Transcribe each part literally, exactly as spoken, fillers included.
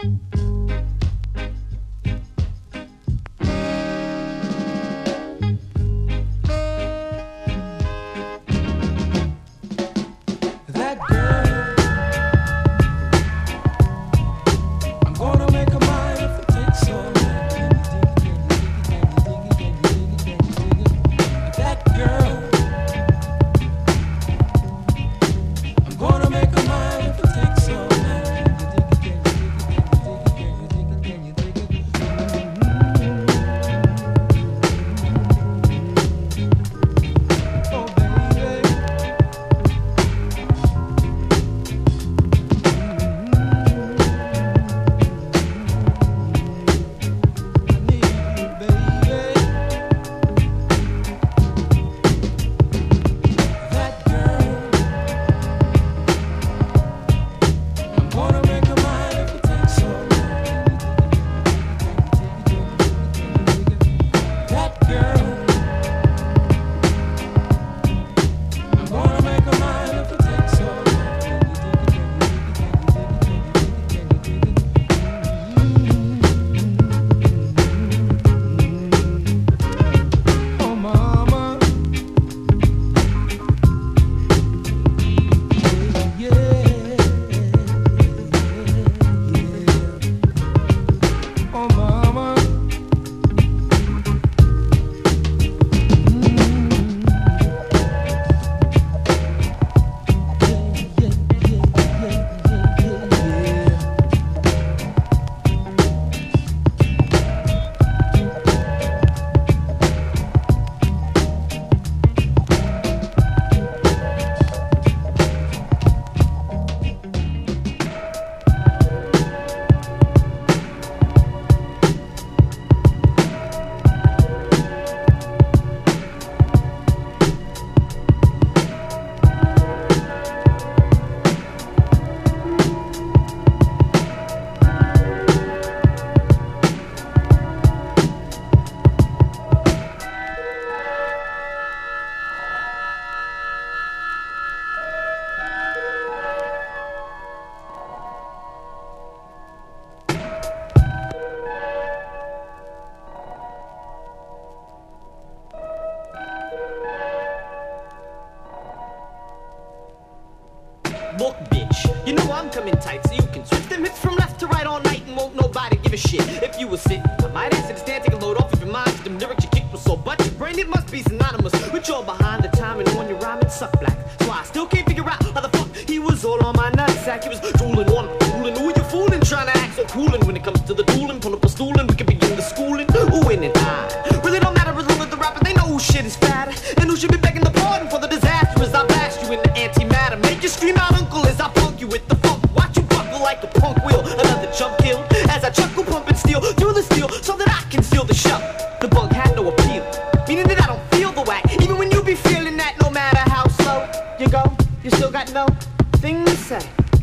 Look, bitch, you know I'm coming tight, so you can switch them hips from left to right all night and won't nobody give a shit. If you were sitting, I might ask you to stand, take a load off of your mind. Them lyrics you kicked were so but your brain, it must be synonymous with your behind the time and on your rhyme and suck black. So I still can't figure out how the fuck he was all on my nutsack. He was drooling on me, fooling. Who you fooling? Trying to act so coolin'. When it comes to the dueling, pull up a stool and we can begin the schooling. Ooh, in and I really don't matter as long as the rapper, they know who shit is fat and who should be begging the pardon for the disaster as I blast you in the antimatter. Make you scream out, uncle, as I punk you with the funk. Watch you buckle like a punk wheel. Another jump kill as I chuckle, pump and steal through the steel so that I can seal the show. The bunk had no appeal, meaning that I don't feel the whack. Even when you be feeling that, no matter how slow you go, you still got no thing to say.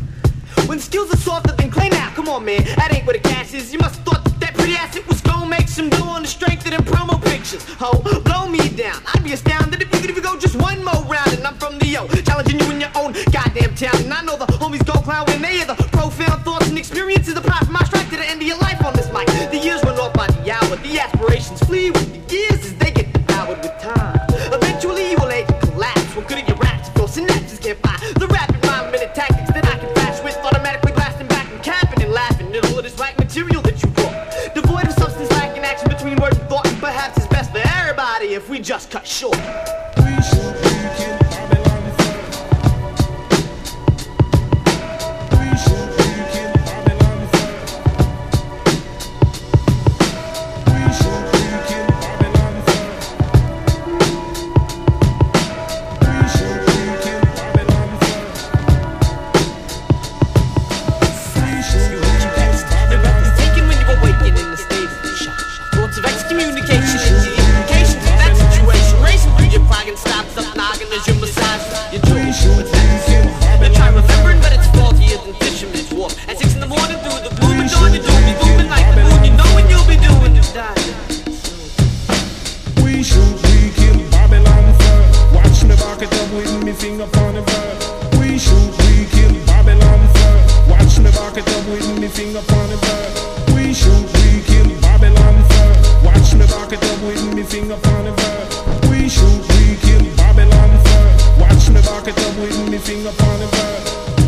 When skills are softer than clay now, come on man, that ain't where the cash is. You must have thought that, that pretty ass it was gonna make some dough on the strength of them promo pictures. Ho, blow me down, I'd be astounded if you could even go just one more round. And I'm from the yo, challenging you in your own goddamn town. And I know the homies go clown when they hear the profound thoughts and experiences apply from my strike to the end of your life on this mic. The years run off by the hour, the aspirations flee with the years as they get devoured with time. Eventually you will age and collapse. What good are your raps if your synapses can't buy the rapid rhyme minute tactics that I can flash with, automatically blasting back and capping and laughing at all of this whack material that you brought. Devoid of substance, lacking action between word and thought, and perhaps it's best for everybody if we just cut short. We should begin Babylon five. We should begin Babylon five. finger upon the bird.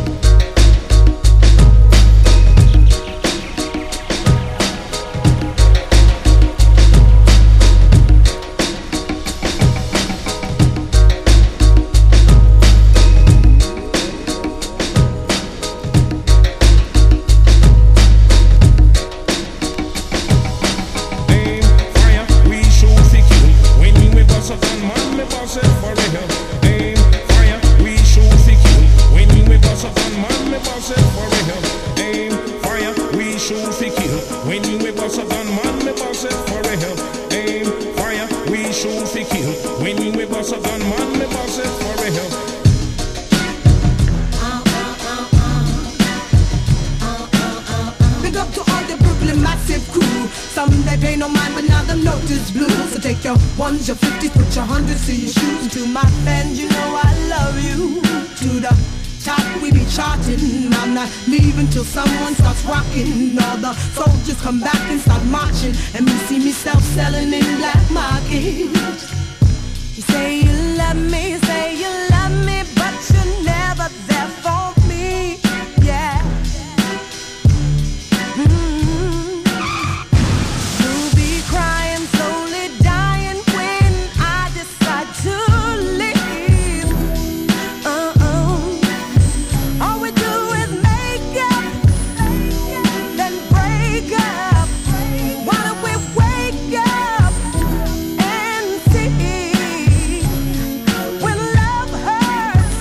Your fifties, put your hundreds to your shoes. And to my fans, you know I love you. To the top we be charging. I'm not leaving till someone starts rocking. All the soldiers come back and start marching, and me see myself selling in black market. You say you love me, you say you love me, but you're never there for me. Yeah. Mm-hmm. You'll be crying slowly dying when I decide to leave. Uh-uh. All we do is make up, then break up. Why don't we wake up and see when love hurts?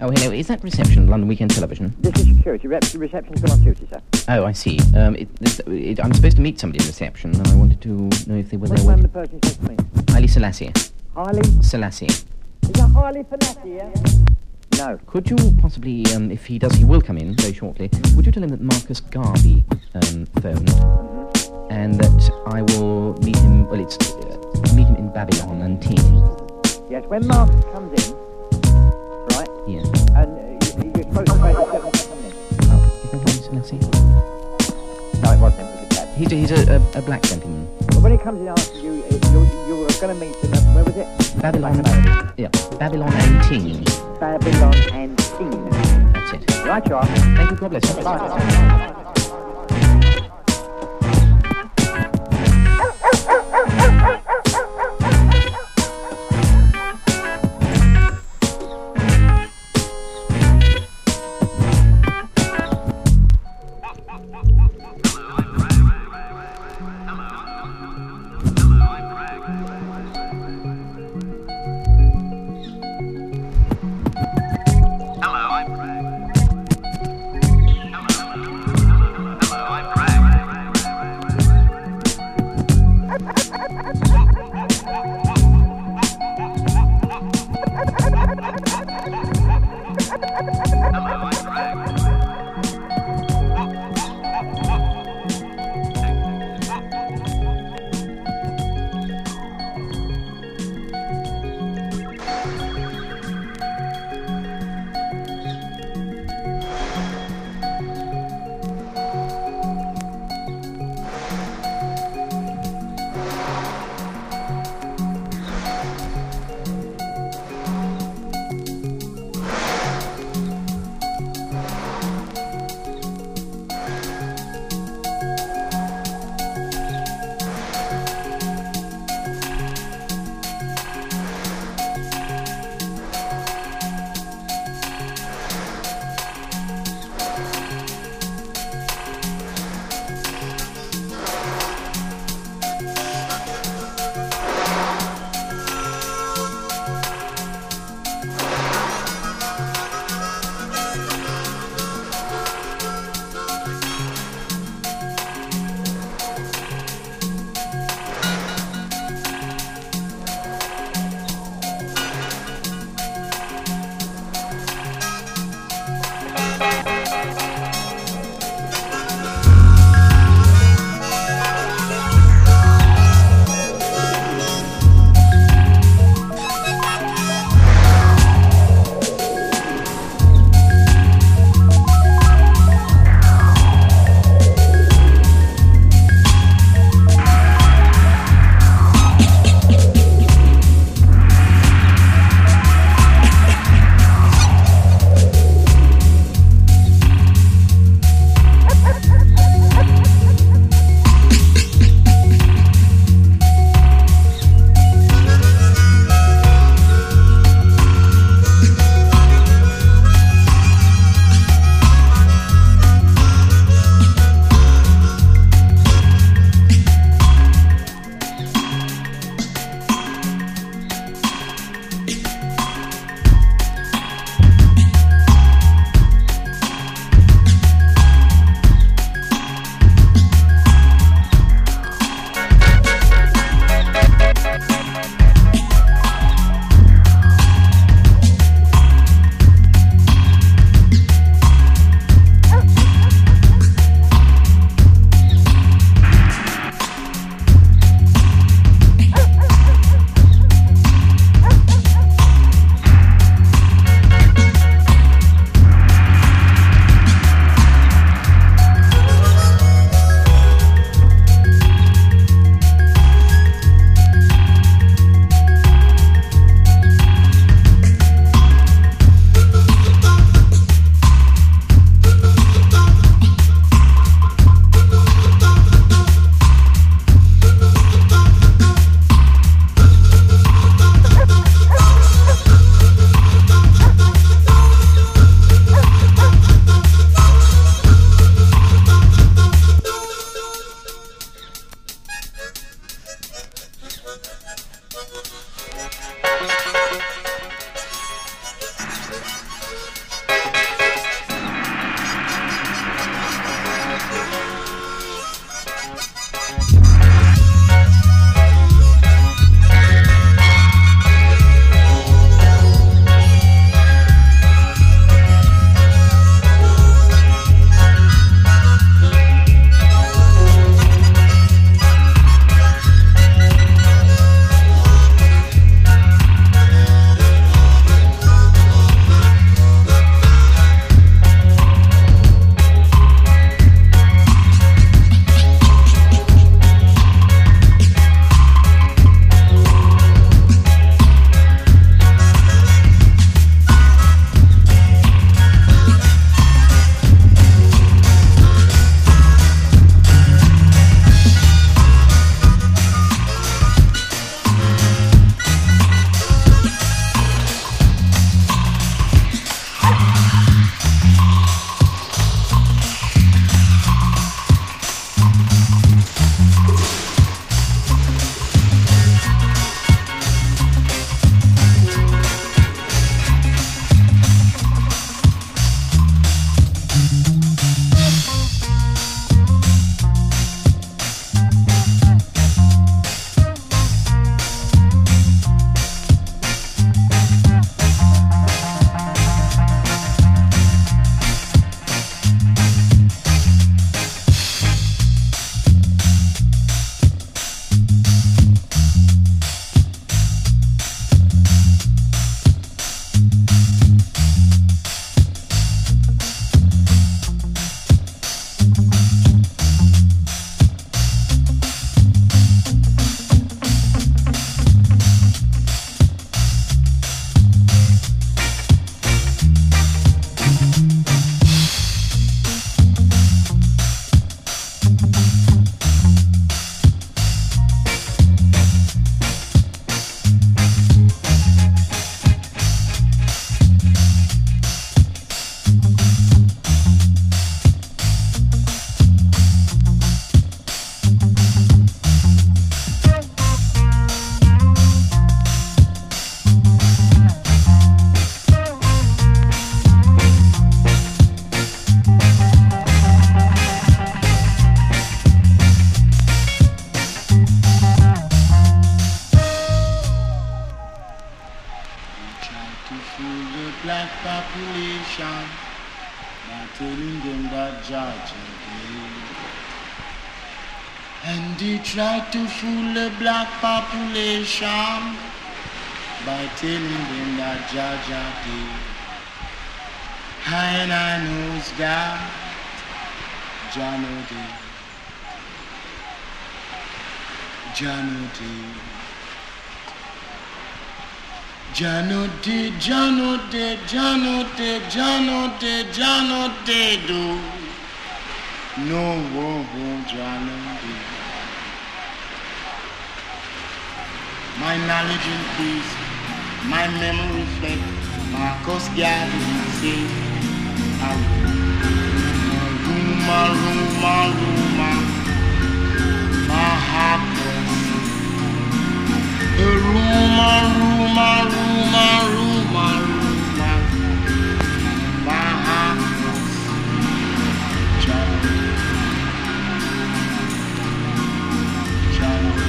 Oh, hello. Is that reception, London Weekend Television? This is security. Rep- reception still on duty, sir. Oh, I see. Um, it, this, it, I'm supposed to meet somebody in reception, and I wanted to know if they were What's there. the name with... of the person you supposed to meet? Haile Selassie. Haile? Selassie. Is that Haile Selassie, yeah? No. Could you possibly, um, if he does, he will come in very shortly. Would you tell him that Marcus Garvey um, phoned, Mm-hmm. and that I will meet him? Well, it's uh, meet him in Babylon and Team. Yes, when Marcus comes in, right? Yes. And uh, you- you're supposed to pay the seven to come in. Oh, is that Haile Selassie? No, it wasn't. It was a cab. He's a, he's a, a, a black gentleman. But when he comes in after you, uh, you, you were going to meet him at, where was it? Babylon. Babylon. Yeah. Babylon and Team. Babylon and Team. That's it. Right, you are. Thank you. God bless you. Bye. nation by telling them that Georgia did. And they tried to fool the black population by telling them that Georgia did. And I knows that Jah no did. Jah no did. Jah no did, Jah no did, Jah no did, Jah no did, Jah no did, do. No, whoa, whoa, Jah no did. My knowledge increase, my memory reflect, Marcus Garvey say, Ruma, Ruma, Ruma, Marcus. Ruma, Ruma, Ruma, Ruma, Ruma, Marcus. John, John.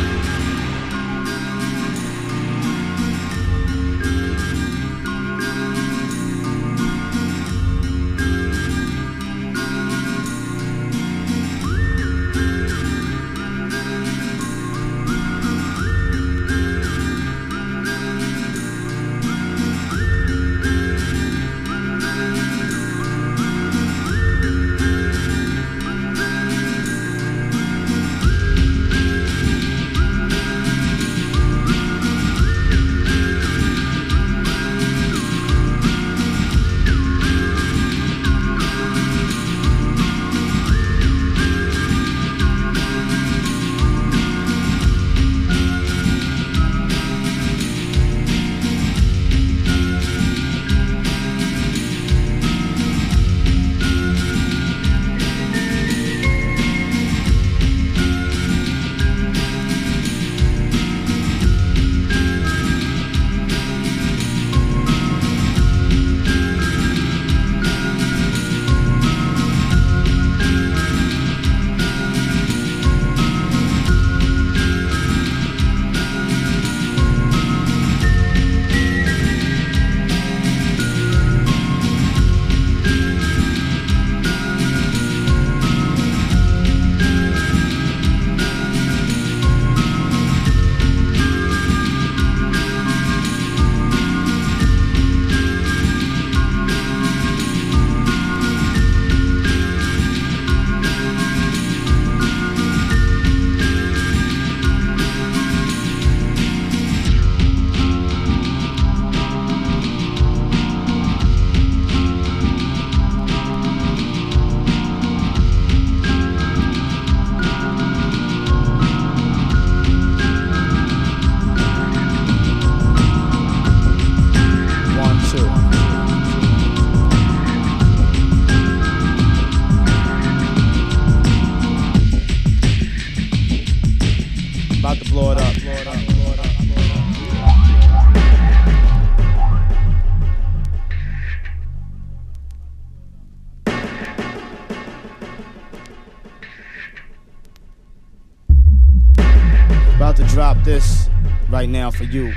Drop this right now for you,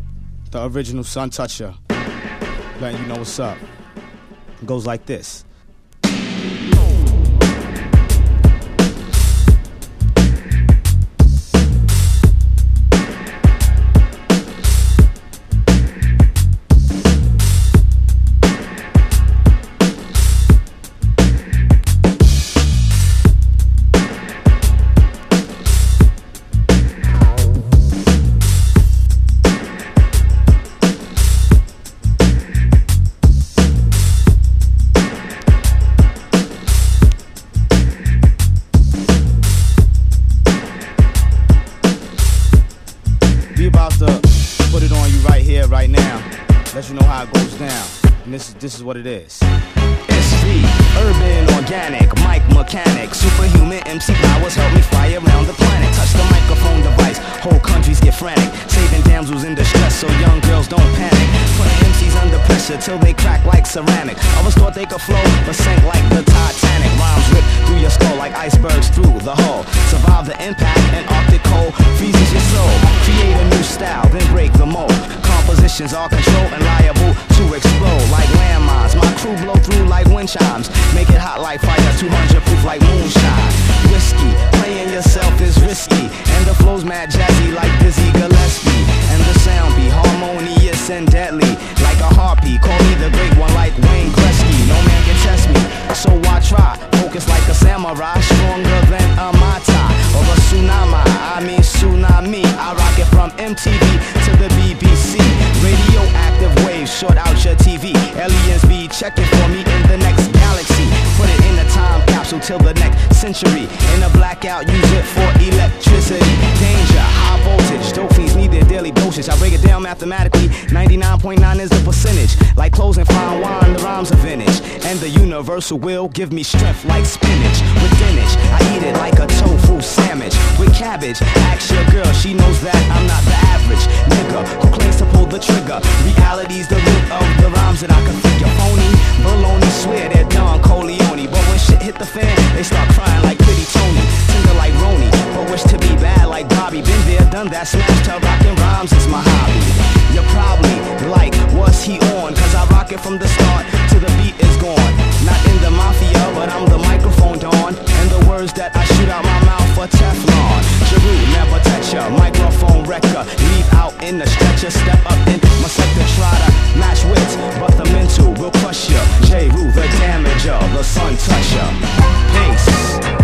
the original Sun Toucher, letting you know what's up. It goes like this. Let you know how it goes down, and this is this is what it is. S V, urban, organic, mic mechanic, superhuman M C powers help me fly around the planet. Touch the microphone device, whole countries get frantic, saving damsels in distress so young girls don't panic. Putting M Cs under pressure till they crack like ceramic. Others thought they could flow, but sank like the Titanic. Rhymes rip through your skull like icebergs through the hull. Survive the impact and Arctic cold freezes your soul. Create a new style, then break the mold. Compositions are controlled and liable to explode like landmines. My crew blow chimes. Make it hot like fire, two hundred proof like moonshine. Whiskey, playing yourself is risky, and the flow's mad jazzy like Dizzy Gillespie. And the sound be harmonious and deadly, like a heartbeat. Call me the great one like Wayne Gretzky. No man can test me, so why try? Focus like a samurai, stronger than a Mata or a tsunami. I mean tsunami. I rock it from M T V to the B B C. Radioactive waves short out your T V. Aliens be checking for me in the next galaxy. Put it in a time capsule till the next century. In a blackout, use it for electricity. Danger, high voltage. Dope fiends need their daily dosage. I break it down mathematically. ninety-nine point nine is the percentage. Like clothes and fine wine, the rhymes are vintage. And the universal will give me strength like spinach. With spinach, I eat it like a tofu sandwich. With cabbage, ask your girl, she knows that I'm not the average nigga who claims to pull the trigger. Reality's the root of the rhymes that I can figure. Phony, baloney, swear they're Don Corleone. But when shit hit the fan, they start crying like Pretty Tony. Tender like Roni, but wish to be bad like Bobby. Been there, done that, smash to rockin' rhymes is my hobby. You're probably like, what's he on? Cause I rock it from the start to the beat is gone. Not in the mafia, but I'm the microphone dawn. And the words that I shoot out my mouth are Teflon. Jeru, never touch ya, microphone wrecker. Leave out in the stretcher, step up in my sector. Try to match wits, but the mental will crush ya. Jeru, the damager, the sun toucher. Peace.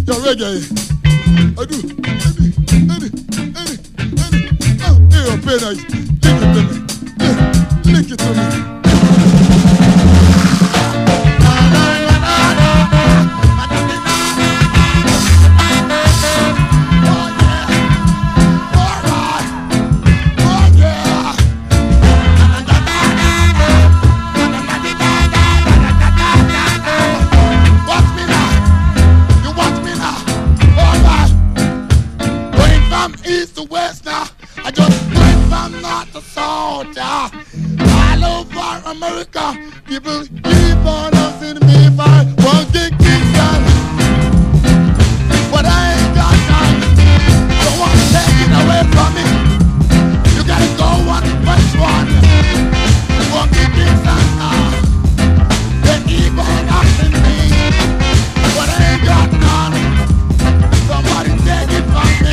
Your reggae. I do. Any, any, any, any. Oh, hey, your pen, I lick it to me. Yeah, lick it to me. America, people keep on asking me if I want to Kingston, but I ain't got none. Don't want to take it away from me. You gotta go one first one. Want to Kingston now? They keep on asking me, but I ain't got none. Somebody take it from me.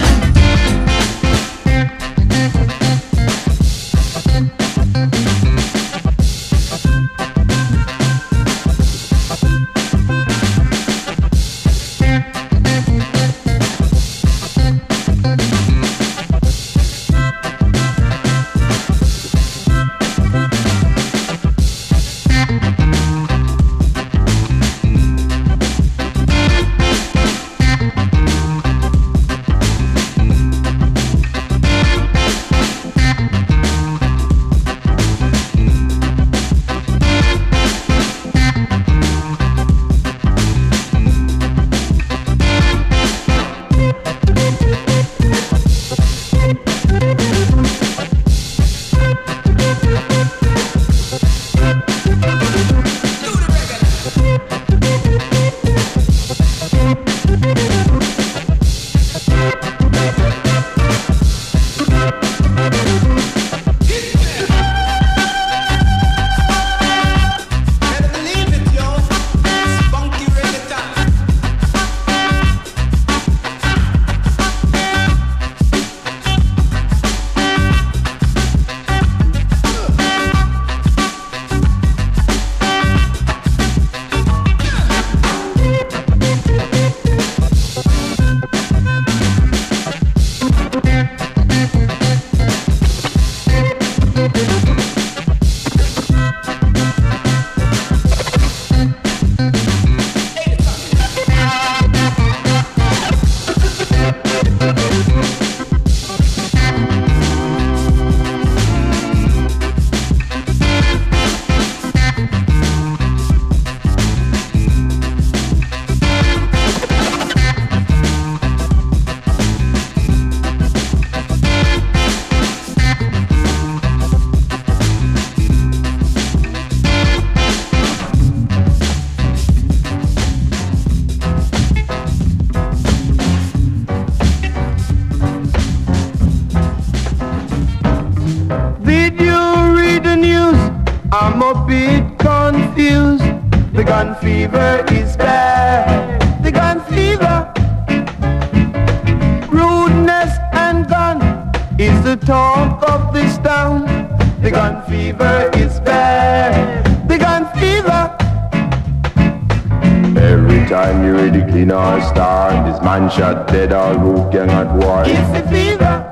Shot dead or who cannot war. It's the fever,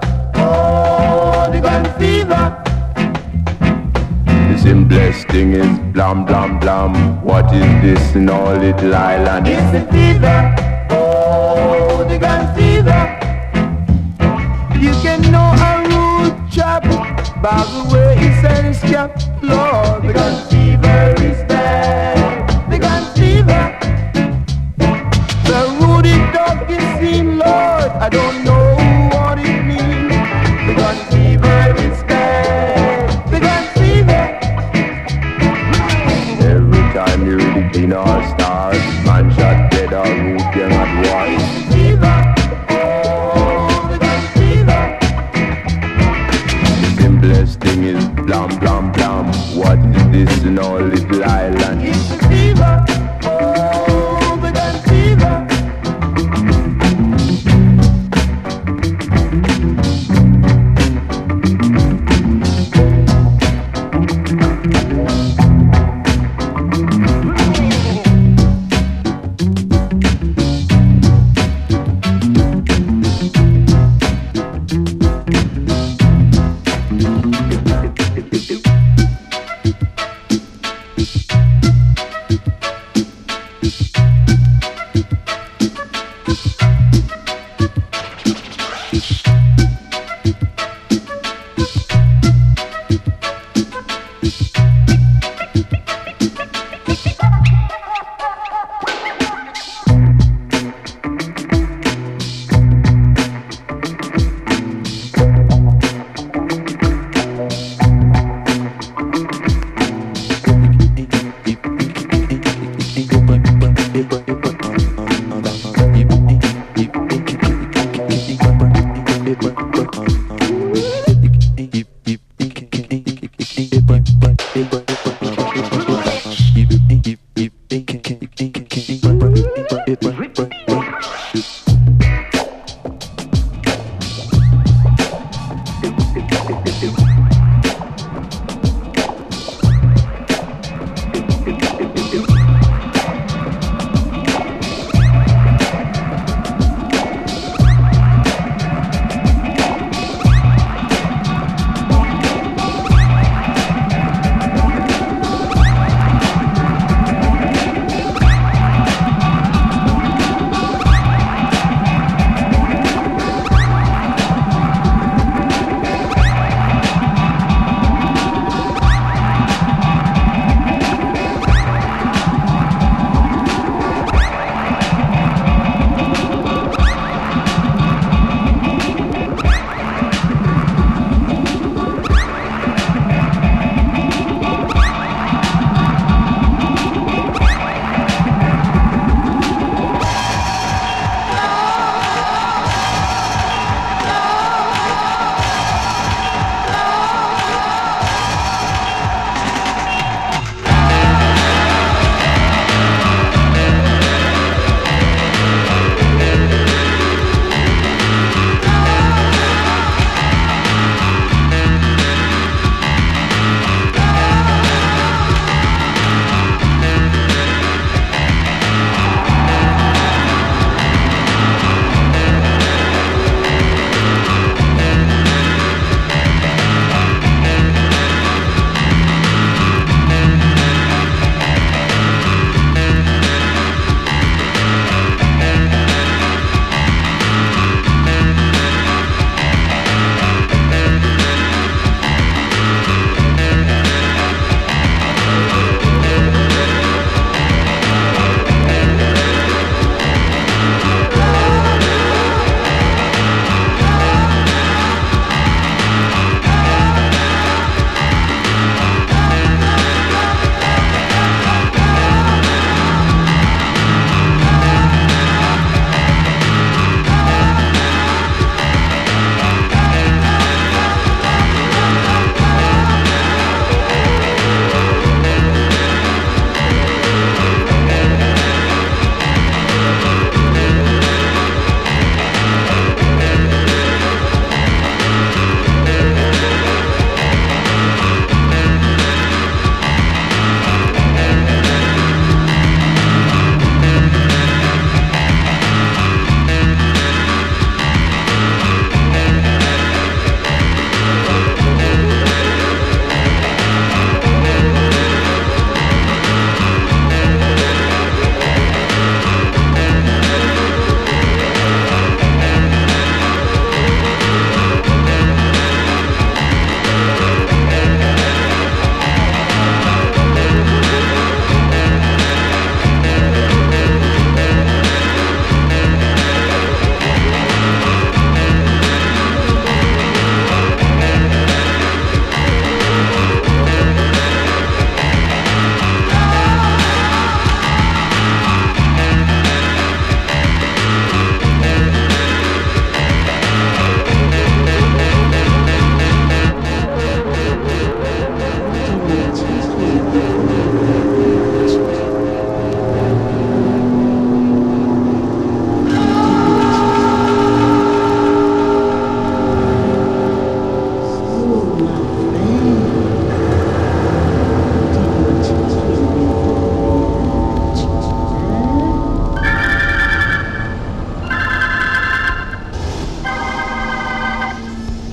oh, the gun fever. The simplest thing is blam blam blam. What is this in all little island? It's the fever, oh, the gun fever. You can know a rude chap by the way he said his cap. Lord, the gun fever is bad. The gun fever. The Rudy dog is seen, Lord, I don't know what it means. The gun fever is bad. The gun fever. Every time you really clean our stars, man shot dead or who cannot war. It's the fever, oh, the gun fever. The simplest thing is blam blam blam. What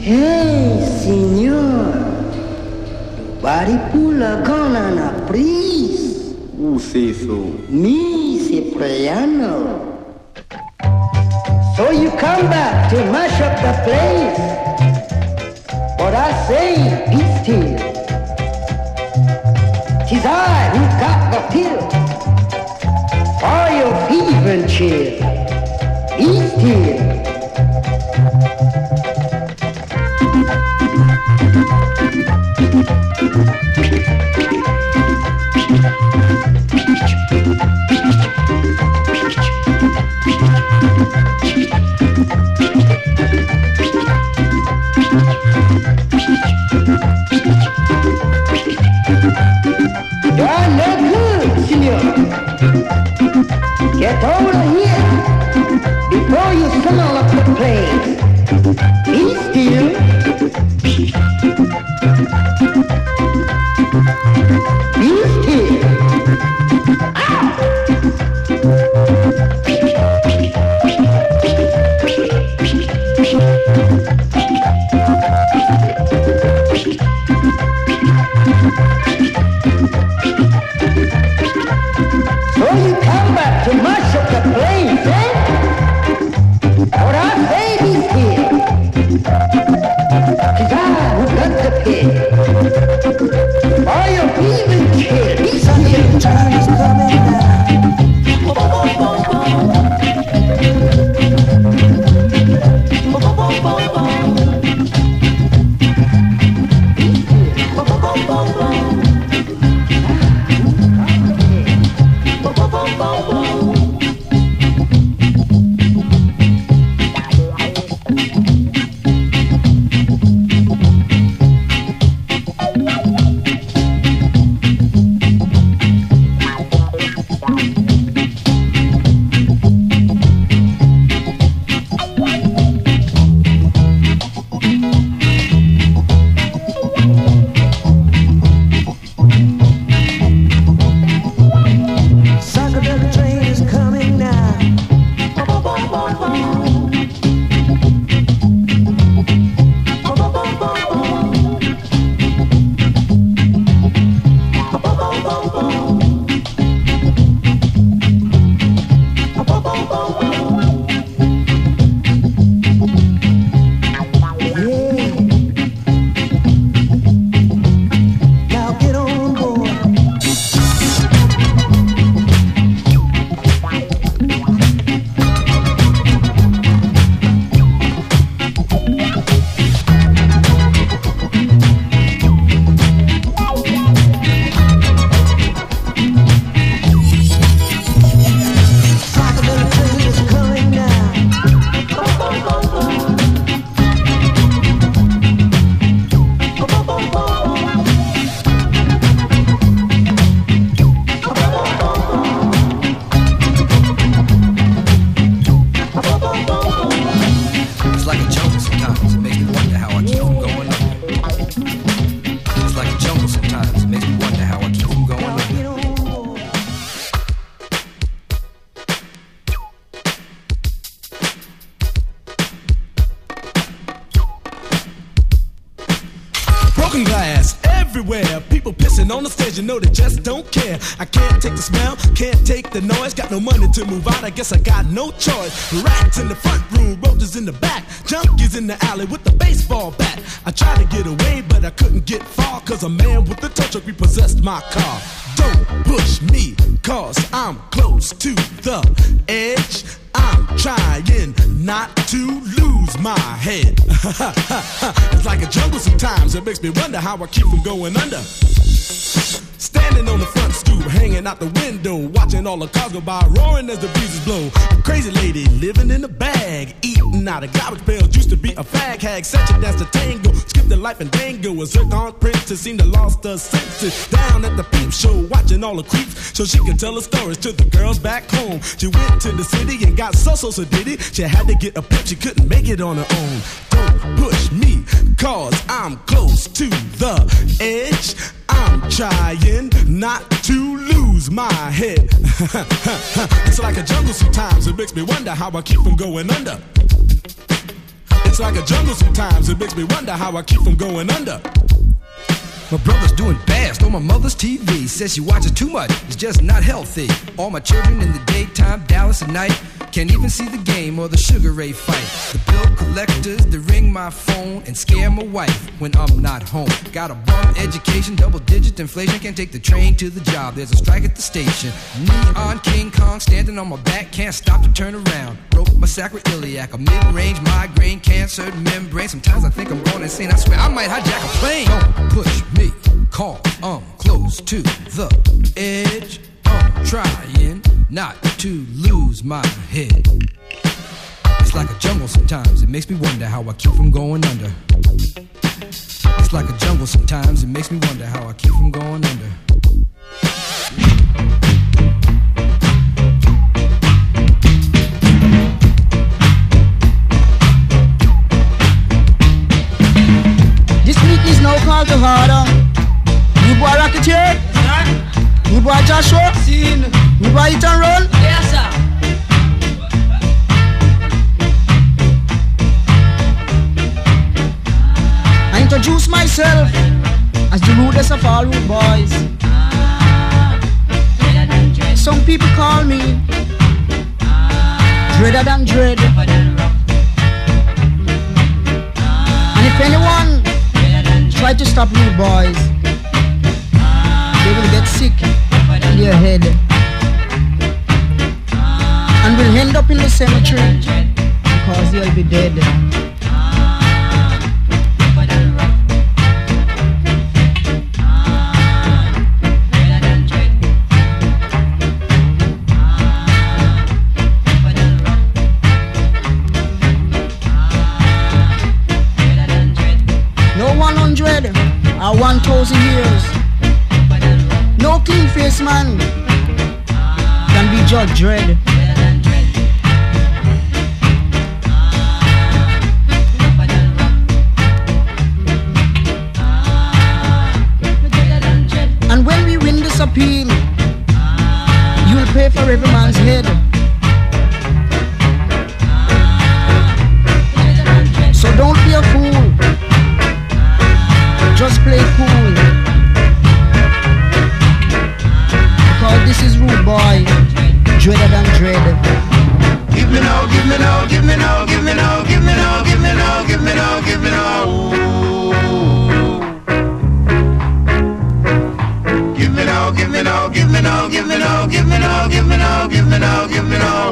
Hey, senor. Nobody pull a gun on a priest. Who say so? Me, Cipriano. So you come back to mash up the place. But I say, be still. 'Tis I who got the pill for your fever and chill. Be still. You are no good, senor. Get over here before you smell up the place. Be still. Be still. So you come back to mash up the place, eh? What I say, be still. 'Tis I who got the pig. For your fever chill. Be still. Time is coming You know they just don't care. I can't take the smell, can't take the noise. Got no money to move out, I guess I got no choice. Rats in the front room, roaches in the back, junkies in the alley with the baseball bat. I tried to get away, but I couldn't get far, cause a man with a tow truck repossessed my car. Don't push me, cause I'm close to the edge. I'm trying not to lose my head. It's like a jungle sometimes, it makes me wonder how I keep from going under. Standing on the front stoop, hanging out the window, watching all the cars go by, roaring as the breezes blow. A crazy lady living in a bag, eating out of garbage pails, used to be a fag hag, such a dance to tango, skipped the life and dango. A zircon princess seemed to lost her senses. Down at the peep show, watching all the creeps, so she could tell her stories to the girls back home. She went to the city and got so so so did it. She had to get a pimp, she couldn't make it on her own. Don't push me, cause I'm close to the edge. I'm trying not to lose my head. It's like a jungle sometimes, it makes me wonder how I keep from going under. It's like a jungle sometimes. It makes me wonder how I keep from going under. My brother's doing fast on my mother's T V. Says she watches too much, it's just not healthy. All my children in the daytime, Dallas at night. Can't even see the game or the Sugar Ray fight. The bill collectors, they ring my phone and scare my wife when I'm not home. Got a bum education, double digit inflation. Can't take the train to the job, there's a strike at the station. Neon King Kong standing on my back, can't stop to turn around. Broke my sacroiliac, a mid-range migraine, cancer membrane. Sometimes I think I'm going insane, I swear I might hijack a plane. Don't push me, call, I'm close to the edge. I'm trying not to lose my head. It's like a jungle sometimes, it makes me wonder how I keep from going under. It's like a jungle sometimes, it makes me wonder how I keep from going under. This week is now called to order. You boy Rocketeer? You boy Joshua? Seen. You boy Hit and Run? Yes, sir. I introduce myself as the rudest of all rude boys. Some people call me Dreader than Dread. And if anyone try to stop rude boys, they will get sick in their head and will end up in the cemetery because they'll be dead. No one hundred or one thousand years. No clean face man can be Judge Dredd. And when we win this appeal, you'll pay for every man's head. So don't be a fool, just play cool. Because this is rude boy, Dreader than Dread. Give me now, give me now, give me now, give me now, give me now, give me now, give me now, give me now. Give me now, give me now, give me now, give me now, give me now, give me now, give me now, give me now.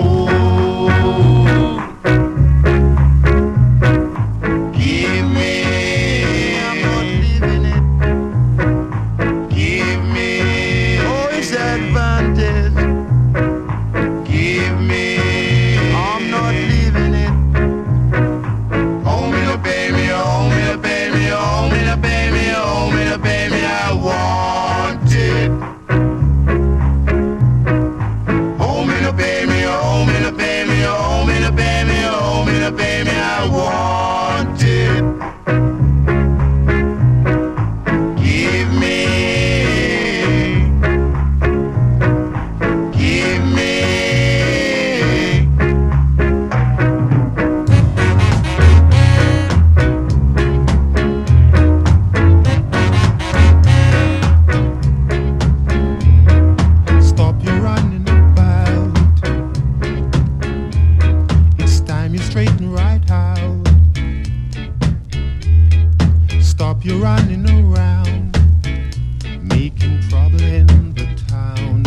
Give me. Give me. Oh, it's advantage. Give me. I'm not leaving it. Hold me to pay me, hold me to pay me, hold me to pay me, hold me to pay me. I want it. Hold me to pay me, hold me to pay me, hold me to pay me, hold me to pay me. I want it. Give me. Give me. Stop your running about. It's time you straighten right out. Stop your running around, making trouble in the town.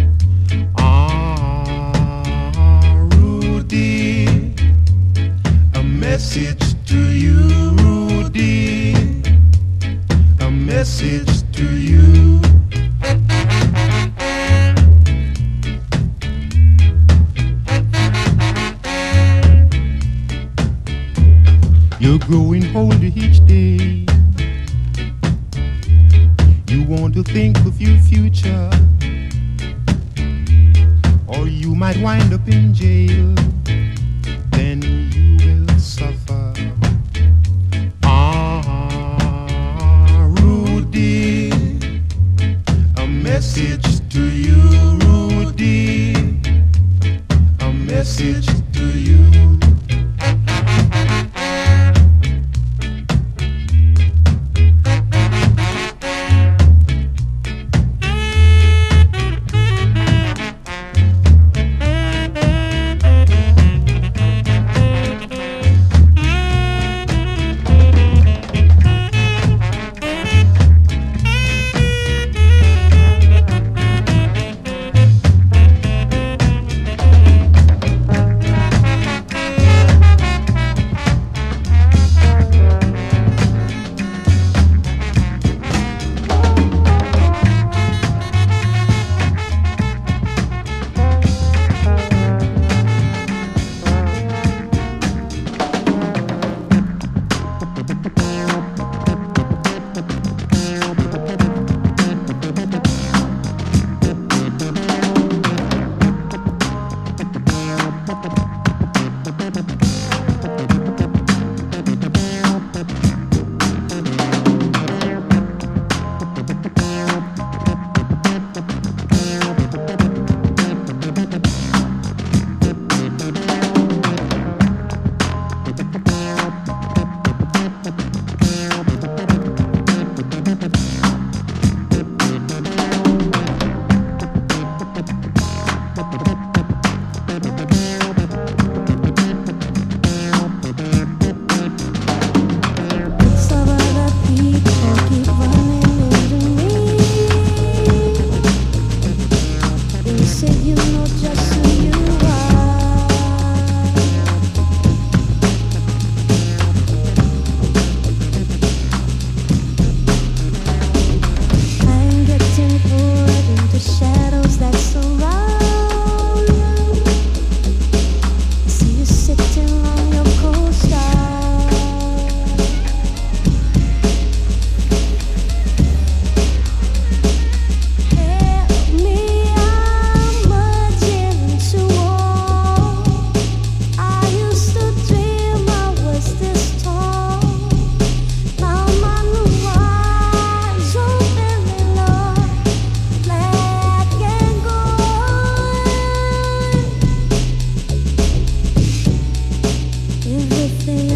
Ah, Rudy, a message to you, Rudy, a message to you. You're growing older each day. You want to think of your future, or you might wind up in jail. Then you will suffer. Ah, Rudy, a message to you, Rudy, a message to you.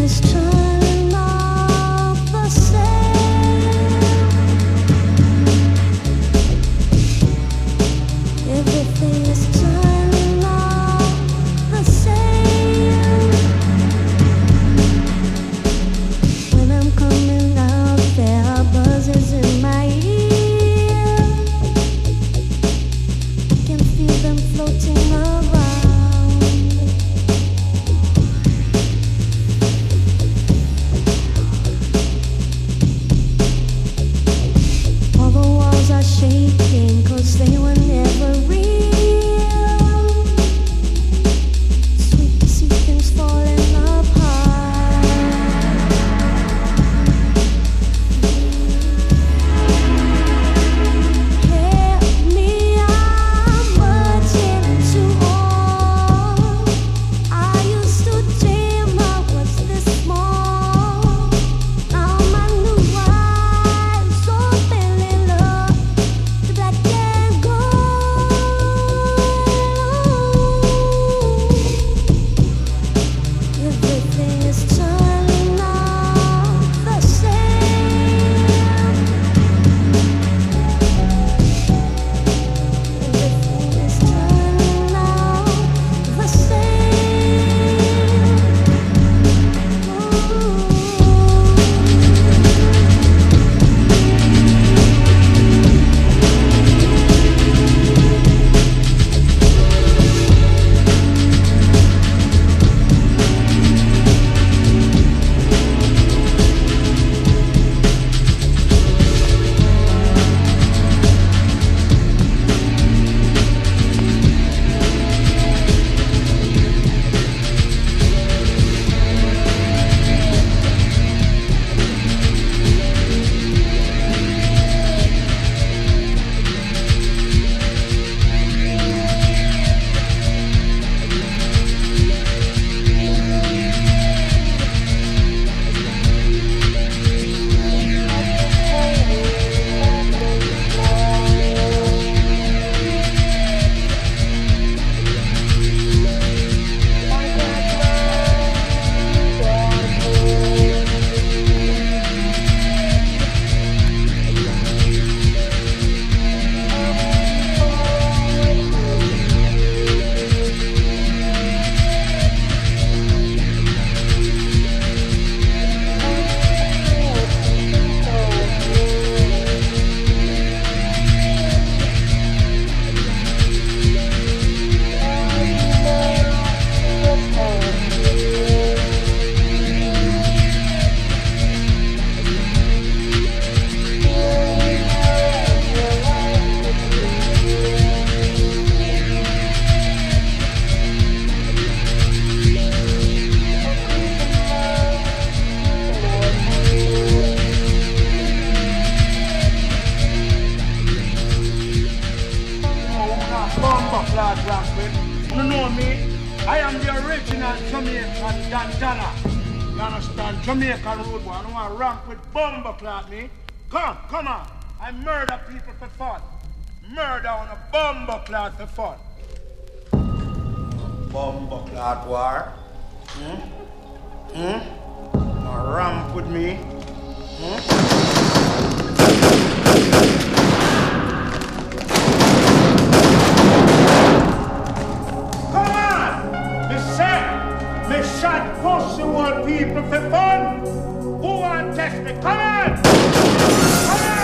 Jamaican road boy. I don't want to rank with bumbleclad me. Come, come on. I murder people for fun. Murder on a bumbleclad for fun. Bumbleclad war. Hmm? Hmm? A ramp with me. Hmm? Come on! Me say, me shot pussy old people for fun. Who want to test me? Come on! Come on!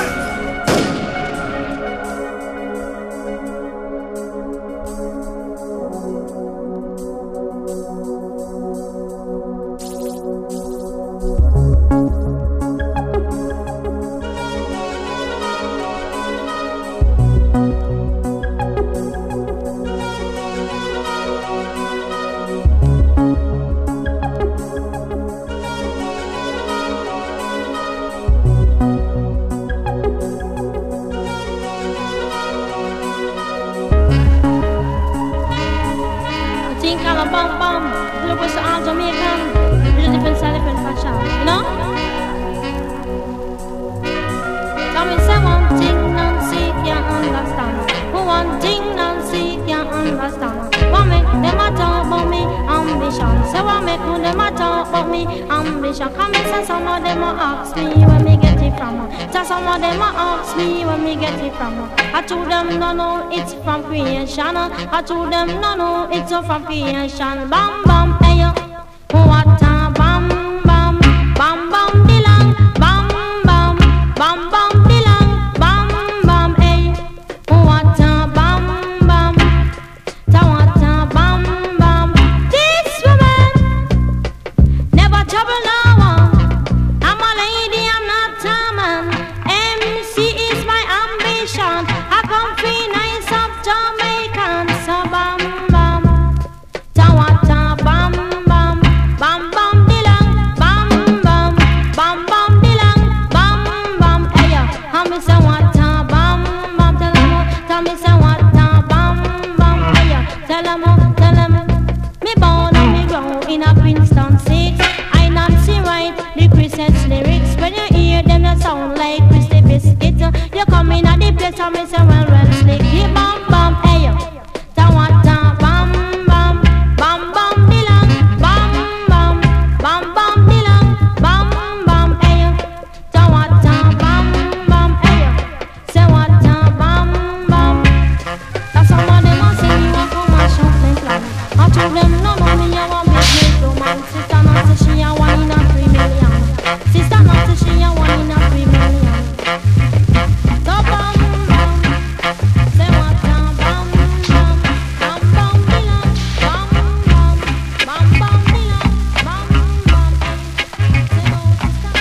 Them a talk about me ambition. Come and say some of them a ask me where me get it from. So some of them a ask me where me get it from. I told them no no it's from creation. I told them no no it's from creation. Bam bam hey yo, what a bam bam bam bam dilang bam bam bam bam dilang bam bam hey, what a bam bam ta what a bam bam. This woman never trouble no one. I'm a lady, I'm not a man. M C is my ambition. I come free nice of Jamaican. So bam bam ta what a bam bam bam bam dilang bam bam bam bam dilang bam bam hey yo. I me say what a bam bam. Tell 'em tell me say what a bam bam hey yo. Tell 'em tell 'em me born and me grow in a Princeton six. I Nancy write the Christmas lyrics. When you hear them, they sound like Christy Biscuit. You come in at the place and me say well well slick. Hey, bam bam hey yo. Ta what a bam bam bam bam dilang bam bam bam bam dilang bam bam hey yo. Ta what a bam bam hey yo. Say what a bam bam. That's some of them a sing you a come and shout them flat. I told them no no me you want me to romance. Sister Nancy she a one in a three million. Sister Nancy she a one in a three million. So bam bam. Say what a bam bam bam bam dilang bam bam bam bam dilang bam bam. Say no sister.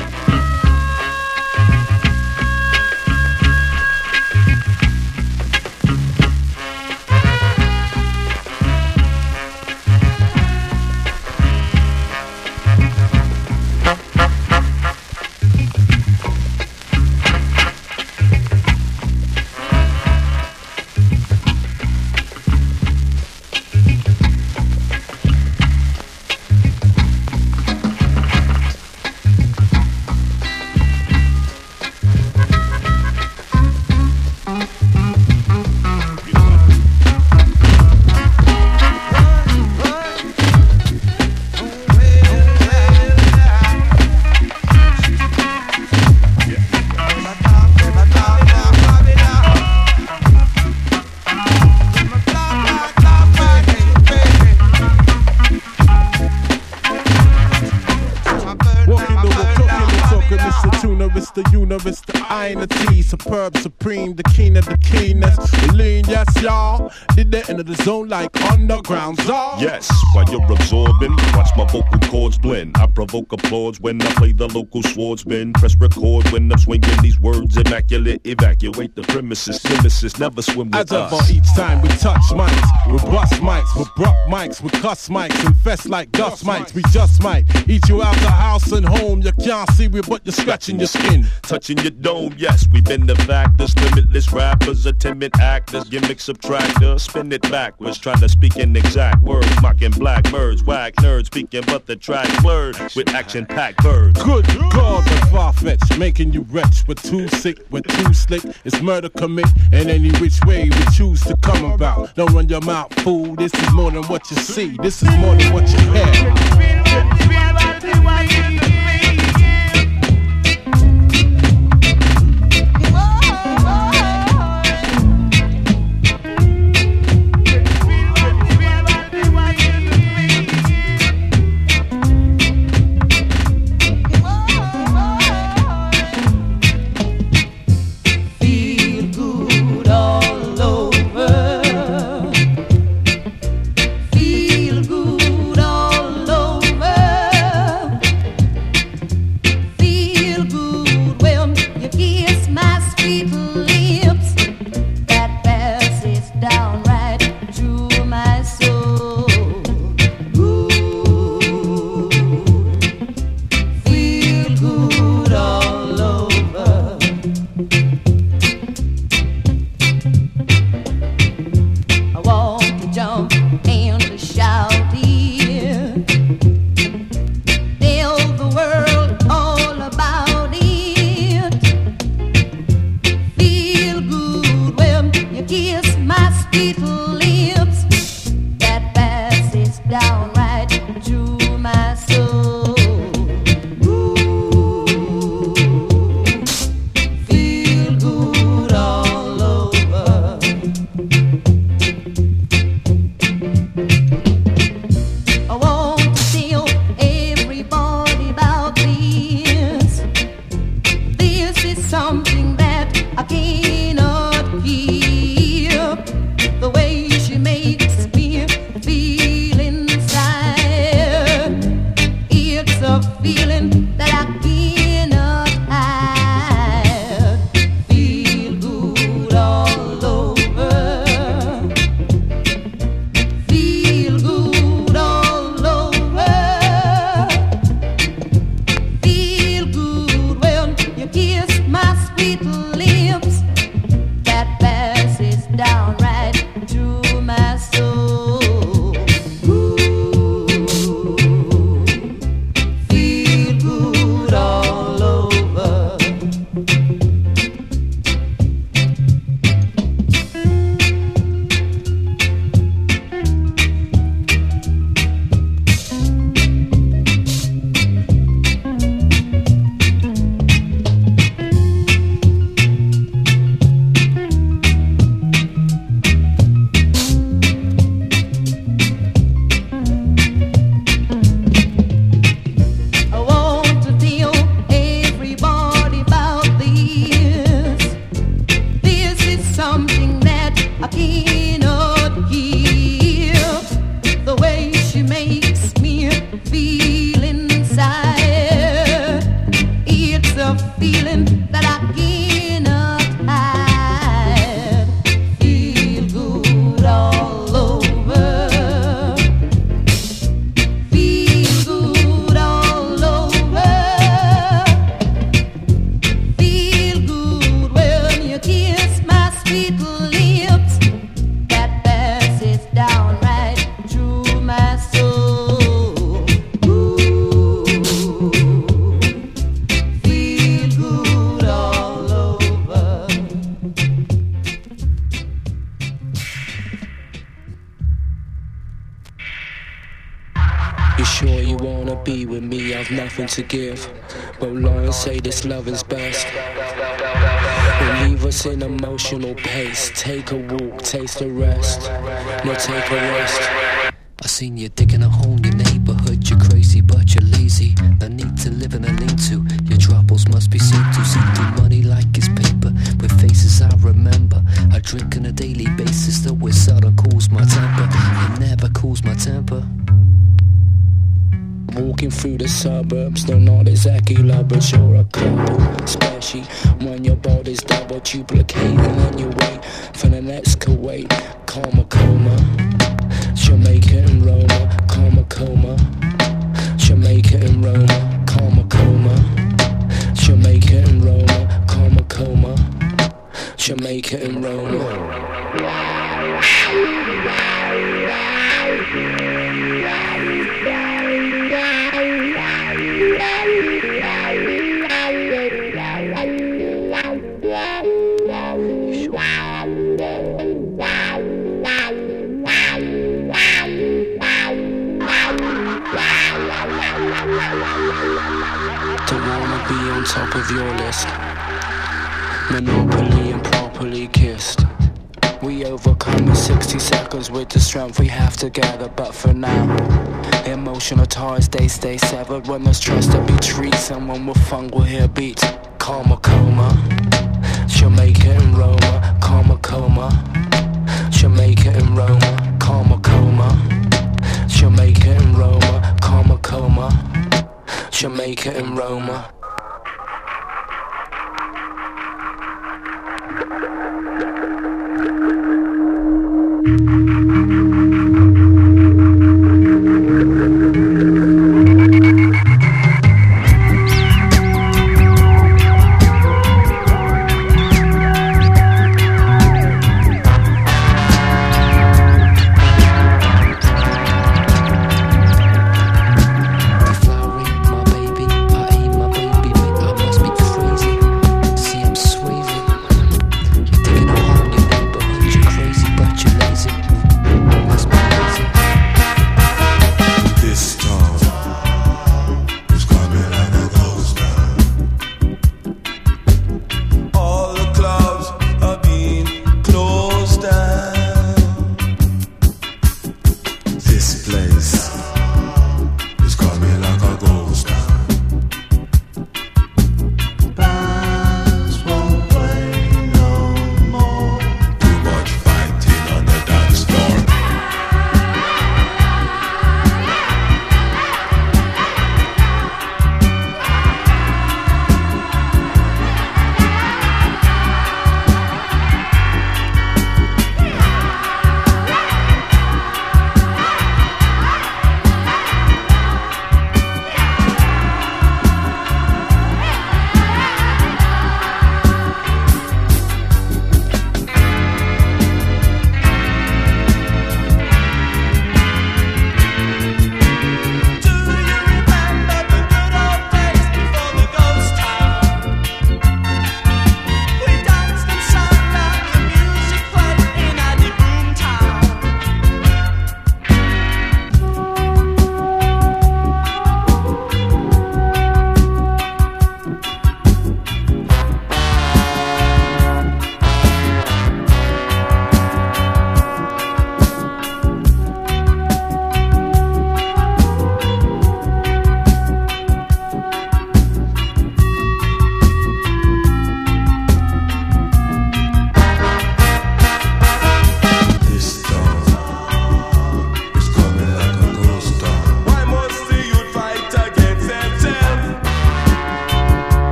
It's the universe, the I and the T, superb, supreme, the king of the keenness. The lean, yes, y'all. Did the end of the zone like underground zone. Yes, while you're absorbing, watch my vocal cords blend. I provoke applause when I play the local swordsman. Press record when I'm swinging these words immaculate. Evacuate the premises, nemesis, never swim with As us. ever, each time we touch mics, we bust mics, we bruck mics, we cuss mics, infest like dust mics. We just might eat you out the house and home. You can't see me, but you're scratching your skin. Touching your dome, yes, we've been the factors. Limitless rappers, timid actors, gimmick subtractors. Spin it backwards, trying to speak in exact words. Mocking black birds, whack nerds, speaking but the track blurred with action-packed birds. Good God, we're far-fetched, making you wretch. We're too sick, we're too slick. It's murder commit, and any which way we choose to come about. Don't run your mouth, fool. This is more than what you see. This is more than what you hear. Feel good all over. It's a feeling that I cannot hide. Feel good all over. Feel good all over. Feel good when you kiss my sweet lips. That passes down right through my soul. To give, but lawyers say this love is best. Will leave us in emotional pace. Take a walk, taste a rest. No, take a rest. I seen you digging a hole in your neighborhood. You're crazy, but you're lazy. No need to live in a lean-to. Your troubles must be seen to. See through money like it's paper. With faces I remember. I drink on a daily basis, though it seldom cools my temper. It never cools my temper. Walking through the suburbs, though not exactly love, but you're a couple. Especially when your body's double duplicating and you wait for the next Kuwait. Coma, coma, Jamaica and Roma. Coma, coma, Jamaica and Roma. Coma, coma, Jamaica and Roma. Coma, coma, Jamaica and Roma. Top of your list, monopoly and properly kissed. We overcome in sixty seconds with the strength we have together. But for now, emotional ties, they stay severed. When there's trust to be treated, someone with fun will hear beats. Coma, coma, Jamaica and Roma. Coma, coma, Jamaica and Roma. Coma, coma, Jamaica and Roma. Coma, coma, Jamaica and Roma.